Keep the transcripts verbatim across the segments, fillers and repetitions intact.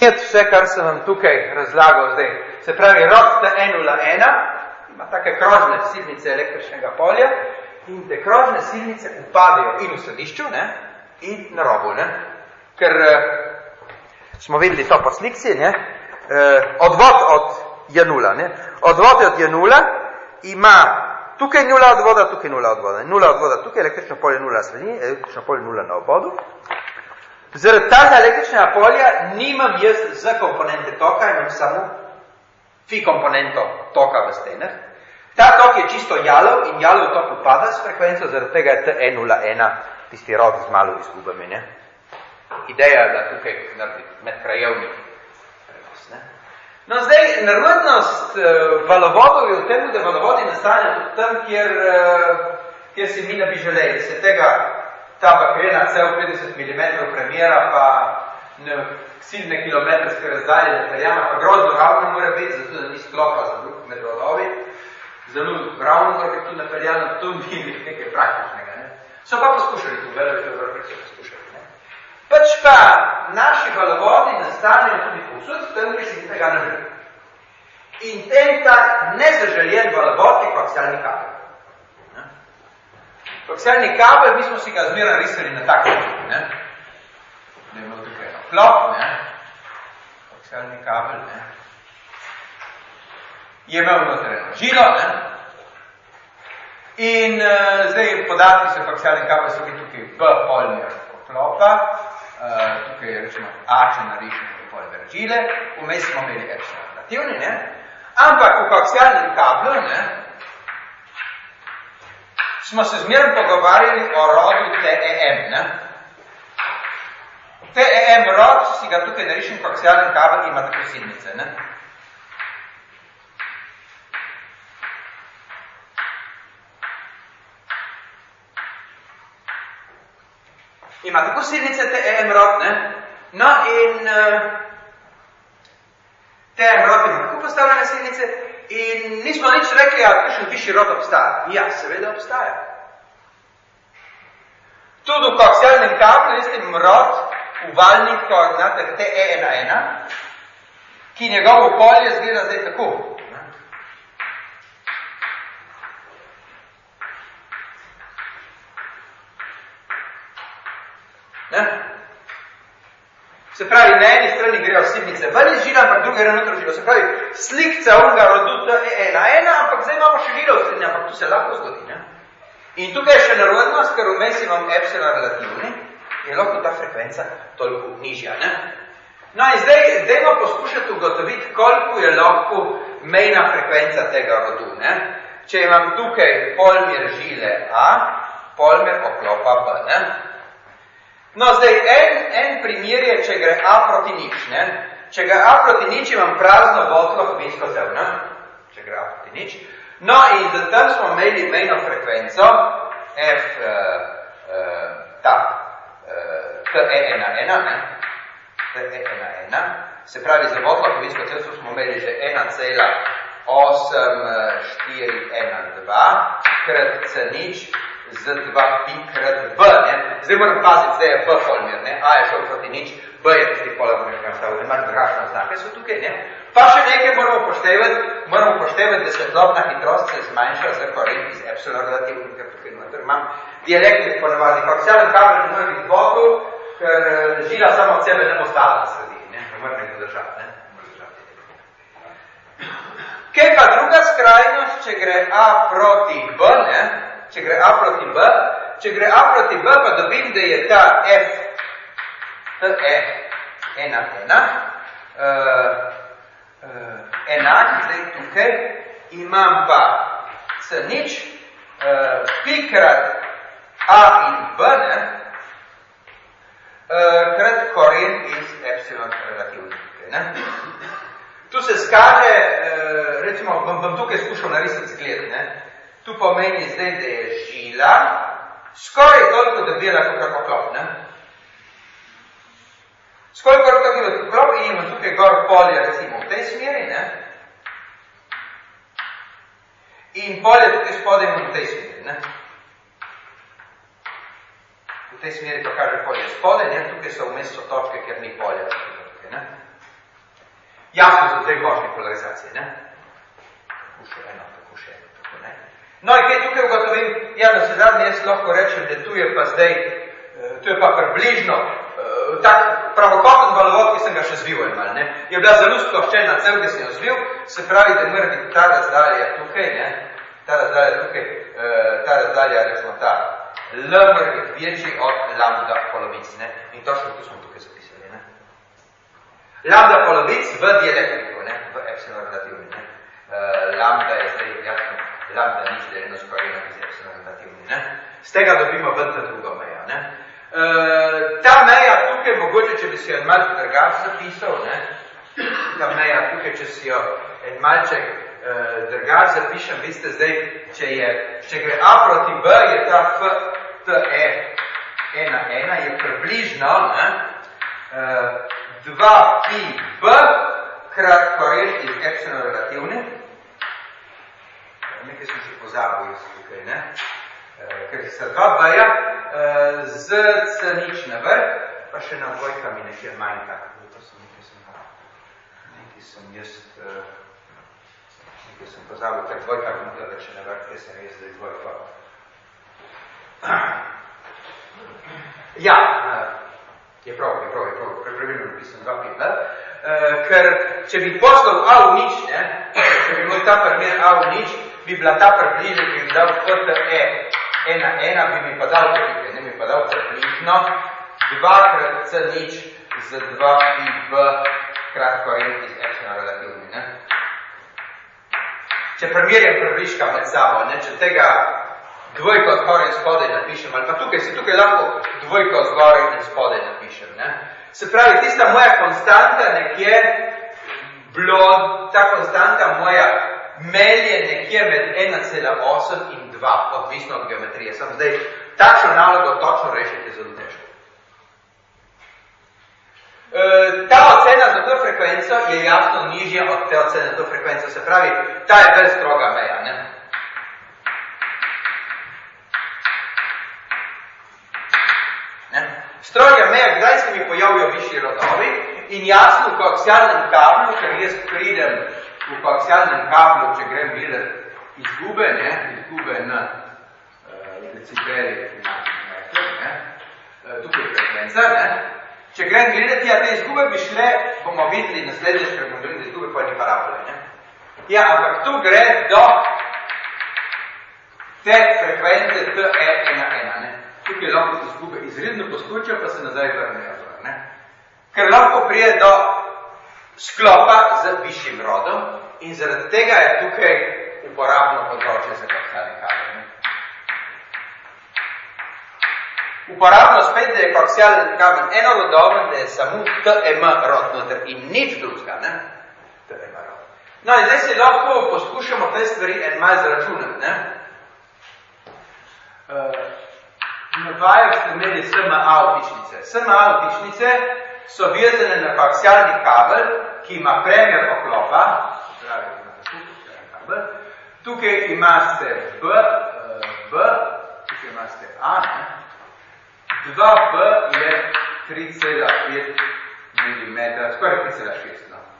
razumeti vse, kar sem vam tukaj razlagal zdaj. Se pravi, rod T ena nula ena ima take krožne silnice električnega polja in te krožne silnice upadejo in v središču, ne, in na robu, ne. Ker eh, smo videli to po slikci, ne, eh, odvod od J nula, ne. Odvod od J nula ima tukaj nula odvoda, tukaj nula odvoda. Nula odvoda tukaj, električno polje nula sredini, električno polje nula na obodu. Zaradi tega električnega polja nimam jaz z komponente toka, imam samo fi komponento toka v stenah. Ta tok je čisto jalov in jalov tok upada s frekvenco, zaradi tega je T ena nula ena tisti rod z malo izgubami, ne. Ideja je, da tukaj naredi medkrajevnik prenos, ne. No, zdaj, nerodnost uh, valovodov je v tem, da valovodi nastanejo tudi tam, kjer, uh, kjer si mi ne bi želeli. Se tega, ta bakrena cev petdeset milimetrov premjera, pa ne, silne kilometrske razdalje napeljama, pa grozno ravno mora biti, zato da ni sklopa za drug med vadovi. Zelo ravno mora biti tu napeljano, tu ni nekaj praktičnega. Ne. So pa poskušali tu, vele, če vrlo so poskušali. Ne. Pač pa naši valovodi nastanejo tudi povsod, tam, ki si tega ne želi. In ten tak nezaželjen valovod je koaksialni kabel. Ne? Koaksialni kabel, mi smo si ga zmeraj risali na tak način, ne? Da je imel tukaj eno klop, ne? Koaksialni kabel, ne? Je imel noter eno žilo, ne? In uh, zdaj podatki so koaksialni kabel, so bili tukaj B polmer klopa, uh, tukaj je rečemo A, če narišemo polmer žile, vmes smo imeli epsilon relativni, ne? Ampak v koaksialnem kablu, ne, smo se zmeraj pogovarjali o rodu T E M, ne. T E M rod, si ga tukaj narišem koaksialnem kabel, ima tako silnice, ne. Ima tako silnice T E M rod, ne. No in uh, T E M rod ima tako postavljene silnice in nismo nič rekli, ali kakšen višji rod obstaja. Ja, seveda obstaja. Tudi v koaksialnem kablu jeste rod v valnih koordinatah T E ena ena, ki njegovo polje zgleda zdaj tako. Ne? Se pravi, na eni strani grejo silnice ven iz žila, ampak druga gre noter žilo. Se pravi, slikca unga rodu T E ena ena, ampak zdaj imamo še žilo v srednji, ampak tu se lahko zgodi. Ne? In tukaj je še nerodnost, ker vmes imam epsilon relativni, je lahko ta frekvenca toliko nižja. Ne? No in zdaj, dajmo poskušati ugotoviti, koliko je lahko mejna frekvenca tega rodu. Ne? Če imam tukaj polmer žile A, polmer oklopa B. Ne? No, zdaj, en, en primer je, če gre A proti nič, ne? Če gre A proti nič, imam prazno votlo hvinsko cev, ne? Če gre A proti nič. No, in za tam smo imeli mejno frekvenco F, uh, uh, ta, uh, T E ena ena, ne? T E ena ena. Se pravi, za votlo hvinsko cev smo imeli že ena cela osem štiri ena dva krat C nič z dva pi krat B, ne? Zdaj moram paziti, zdaj je B polmer, ne? A je šel proti nič, B je tisti polmer, ki nastavljen, imaš drugačne znake, so tukaj, ne? Pa še nekaj moramo upoštevati, moramo upoštevati, da svetlobna hitrost se zmanjša za koren iz epsilon relativni, ker tukaj noter imam dielektrik ponavadi. Koaksialen kabel ne more biti dvokov, ker žila samo od sebe ne bo stala na sredini, ne? Ne more nekdo držati, ne? Kaj pa druga skrajnost, če gre A proti B, ne? Če gre A proti B, če gre A proti B, pa dobim, da je ta F T E ena ena uh, uh, enak, zdaj tukaj imam pa C nič uh, pi krat A in B, ne, uh, krat koren iz epsilon relativni tukaj, ne. Tu se skaže, uh, recimo, bom, bom tukaj skušal narisati zgled, ne. Tu pomeni zdaj, da je žila skoraj toliko debela kot oklop, ne? Skoraj toliko debela kot oklop in imamo tukaj gor polje, recimo, v tej smeri, ne? In polje tukaj spodaj imamo v tej smeri, ne? V tej smeri pa kaže polje spodaj, ne? Tukaj so vmes so točke, ker ni polja, tukaj, ne? Jasno so te možne polarizacije, ne? Tako še eno, tako še eno, tako ne. No, in kaj tukaj ugotovim, ja, na se zadnje jaz lahko rečem, da tu je pa zdaj, tu je pa približno, tak pravokoten valovod, ki sem ga še zvil mal, ne? Je bila zelo sploščena cel, ki sem jo zvil, se pravi, da mora biti ta razdalja tukaj, ne? Ta razdalja tukaj, ta razdalja, recimo ta, L mora biti večji od lambda polovic, ne? In točno tu smo tukaj zapisali, ne? Lambda polovic v dielektriku, ne? V epsilon relativni, ne? Lambda je zdaj, jasno, lambda nič deleno skorjeno iz epsilon relativni, ne? Z tega dobimo ven ta druga meja, ne? Uh, ta meja tukaj, mogoče, če bi si jo en malce drugače zapisal, ne? Ta meja tukaj, če si jo en malček uh, drugače zapišem, veste zdaj, če, je, če gre A proti B, je ta F, T, E, ena, ena, je približno, ne? Uh, dva pi B krat korel iz epsilon relativne. Nekaj sem še pozabil jaz tukaj, ne? Ker se dva B-ja z C nič na vrh, pa še na dvojka mi nekaj manjka. To sem nekaj sem nekaj sem jaz nekaj sem pozabil, tak dvojka mi nekaj več na vrh, kaj sem jaz zdaj dvojka. Ja, je prav, je prav, je prav, prepravilno napisam dva pi B. Ker če bi poslal A v nič, ne, če bi moj ta primer A v nič, bi bila ta približno, ki bi dal F T E ena, ena, bi mi pa dal tukaj, ne bi pa dal približno dva krat C nič z dva pi B krat korel iz epsilon relativni, ne. Če primerjam približka med sabo, ne, če tega dvojko zgoraj in spodaj napišem, ali pa tukaj, se tukaj lahko dvojko zgoraj in spodaj napišem, ne. Se pravi, tista moja konstanta nekje, bilo, ta konstanta moja melje nekje med ena cela osem in dva, odvisno od geometrije. Sam zdaj, takšno nalogo točno rešite zelo težko. E, ta ocena za to frekvenco je jasno nižja od te ocene za to frekvenco, se pravi, ta je bolj stroga meja, ne? Ne? Stroga meja, kdaj se mi pojavijo višji rodovi in jasno v koaksialnem kablu, ker jaz pridem v koaksialnem kablu, če grem gledati izgube, ne, izgube na uh, decibeli, ne, uh, tukaj je frekvenca, ne, če grem gledati, ja, te izgube bi šle, bomo videli naslednje, ker bomo gledali izgube po eni parabole, ne. Ja, ampak tu gre do te frekvence T E ena ena, ne. Tukaj lahko izgube izredno poskočijo, pa se nazaj vrnejo, ne. Ker lahko prije do sklopa z višjim rodom in zaradi tega je tukaj uporabno področje za koaksialne kabel. Uporabno spet, da je koaksialni kabel enovodoben, da je samo T M rod noter in nič drugega, ne? T M rod. No in zdaj si lahko poskušamo te stvari en malo zaračunati, ne? Uh, na vajah ste imeli S M A vtičnice. S M A vtičnice so vezane na koaksialni kabel, ki ima premer oklopa, pravi, ima tukaj kabel, tukaj imate B, B, tukaj imate A, ne? dva B je tri cela pet milimetra, skoraj tri cela šest, no.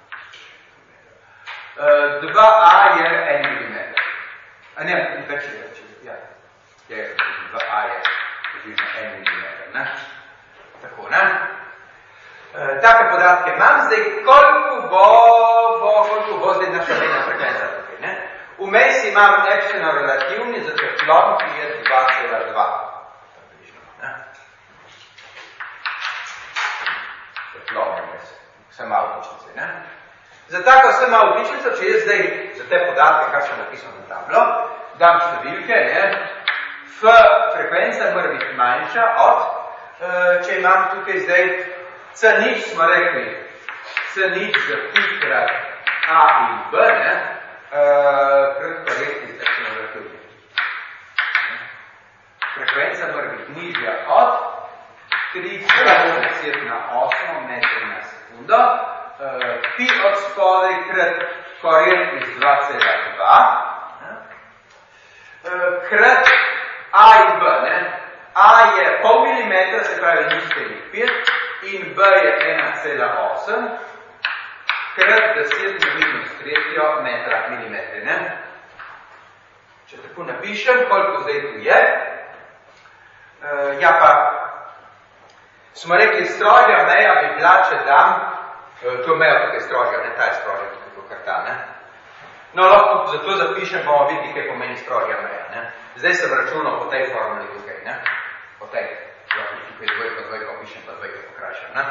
dva A je en milimeter. A ne, več je več, ja. Je, dva A je približno en milimeter, ne? Tako, ne? E, take podatke imam, zdaj koliko bo, bo, koliko bo zdaj naša mejna frekvenca tukaj, ne? Vmes imam epsilon relativni za teflon, ki je dva cela dva. Teflon vmes, vse malo vtičnice, ne? Za tako vse malo vtičnico, če jaz zdaj za te podatke, kar še napisam na tablo, dam številke, ne? F frekvenca mora biti manjša od, e, če imam tukaj zdaj C nič, smo rekli, C nič za pi krat A in B, ne, krat korektni epsilon relativni. Frekvenca mora biti nižja od tri cela deset na osem metrov na sekundo, pi od spodaj krat korel iz dva cela dva, krat A in B, ne. A je pol milimetra, se pravi nič celih pet, in B je ena cela osem, krat deset na minus tretjo metra milimetri, ne? Če tako napišem, koliko zdaj tu je, uh, ja pa, smo rekli, strožja meja bi bila, če dam, uh, to meja tukaj strožja, ne, ta je strožja, tukaj to kar ta, ne? No, lahko zato zapišem, bomo videli, kaj pomeni strožja meja, ne? Zdaj sem računal po tej formuli tukaj, ne? Po tej, lahko tukaj dvojko, dvojko pišem, pa dvojko pokrašam, ne?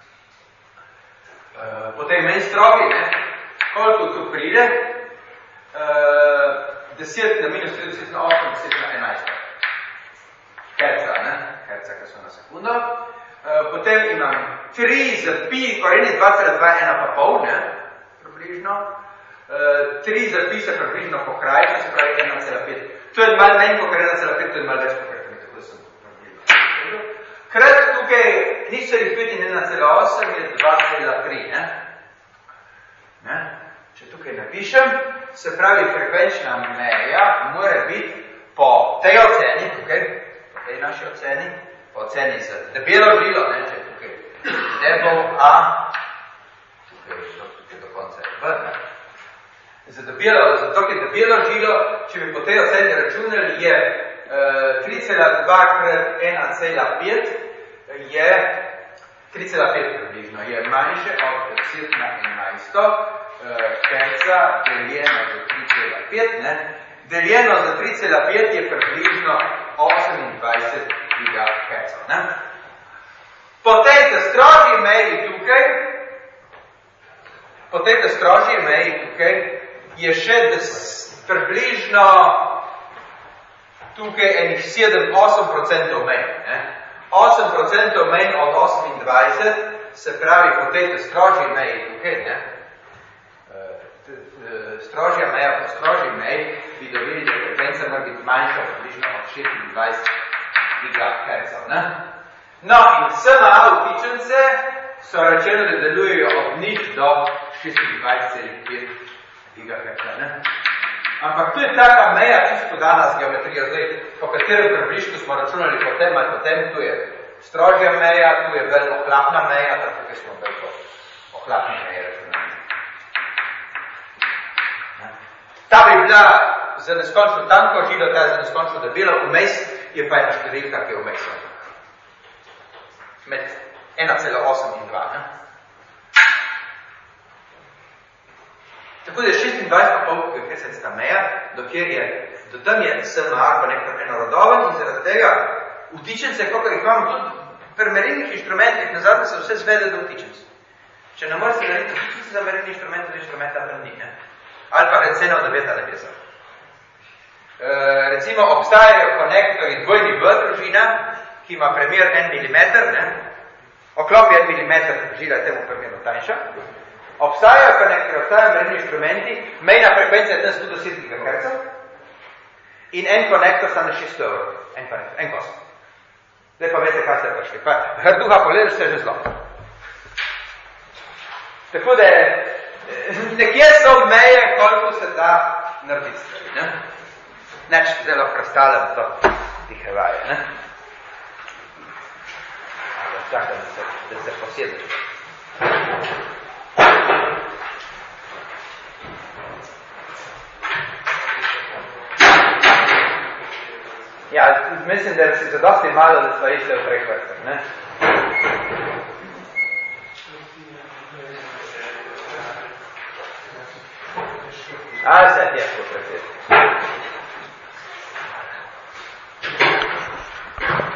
Uh, po tej meni strogi, ne? Koliko tu pride? Uh, deset na minus tri, deset na osem, deset na enajst. Herca, ne? Herca, ki so na sekundo. Uh, potem imam tri za pi, korenje dva cela dva, ena pa pol, ne? Približno. Uh, tri za pi se približno pokrajša, se pravi ena cela pet. To je malo menj pokrat ena cela pet, to je malo več pokrat, tako da sem približno. Krat tukaj nič celih pet in ena cela osem je dva cela tri, ne? Ne? Če tukaj napišem, se pravi frekvenčna meja mora biti po tej oceni, tukaj, po tej naši oceni, po oceni za debelo žilo, ne, če tukaj debel A, tukaj, tukaj do konca je B, ne. Za debelo, za tukaj debelo žilo, če bi po tej oceni računali, je uh, tri cela dva krat ena cela pet, je tri cela pet približno, je manjše od deset na enajst. Herca deljeno za tri cela pet, ne? Deljeno za tri cela pet je približno osemindvajset gigahertzov, ne? Po tej strožji meji tukaj, po tej strožji meji tukaj je še des, približno tukaj enih sedem do osem procentov menj, ne? osem procentov menj od osemindvajset, se pravi po tej strožji meji tukaj, ne? Strožja meja po strožji meji bi dobili, da frekvenca mora biti manjša približno od šestindvajset gigahertzov, ne? No, in S M A vtičence so rečeno, da delujejo od nič do šestindvajset celih pet gigahertzov, ne? Ampak tu je taka meja, čisto dana z geometrijo, zdaj, po katerem približku smo računali potem ali potem, tu je strožja meja, tu je bolj ohlapna meja, tako tukaj smo bolj po ohlapni meji računali. Ta bi bila za neskončno tanko žilo, ta je za neskončno debelo, vmes je pa ena številka, ki je vmes. Med ena cela osem in dva, ne? Tako da je šestindvajset pa pol gigahertzov meja, dokjer je, do tam je S M A pa nekaj enorodoven in zaradi tega vtičence, kakor jih imamo tudi pri merilnih inštrumentih, nazadnje se vse zvede do vtičence. Če ne more se narediti vtičence za merilni inštrument, to inštrumenta tam ni, ne? Ali pa receno deveta nebesa. E, recimo obstajajo konektorji dvojni V družina, ki ima premer en milimeter, ne? Oklop je en milimeter, žila je temu primerno tanjša. Obstajajo konektorji, obstajajo merilni inštrumenti, mejna frekvenca je tam sto deset gigahertzov in en konektor stane šeststo evrov. En konektor, en kos. Zdaj pa veste, kaj ste prišli. Pa hrduha pogledaš, se že zlo. Tako da je nekje so meje, koliko se da narediti stvari, ne? Neč zelo prestalem to tihevaje, ne? Ali čakam, da se, da se posjedeš. Ja, mislim, da si zadosti malo, da stvari se v treh vrstah, ne? Ah, ça tient, faut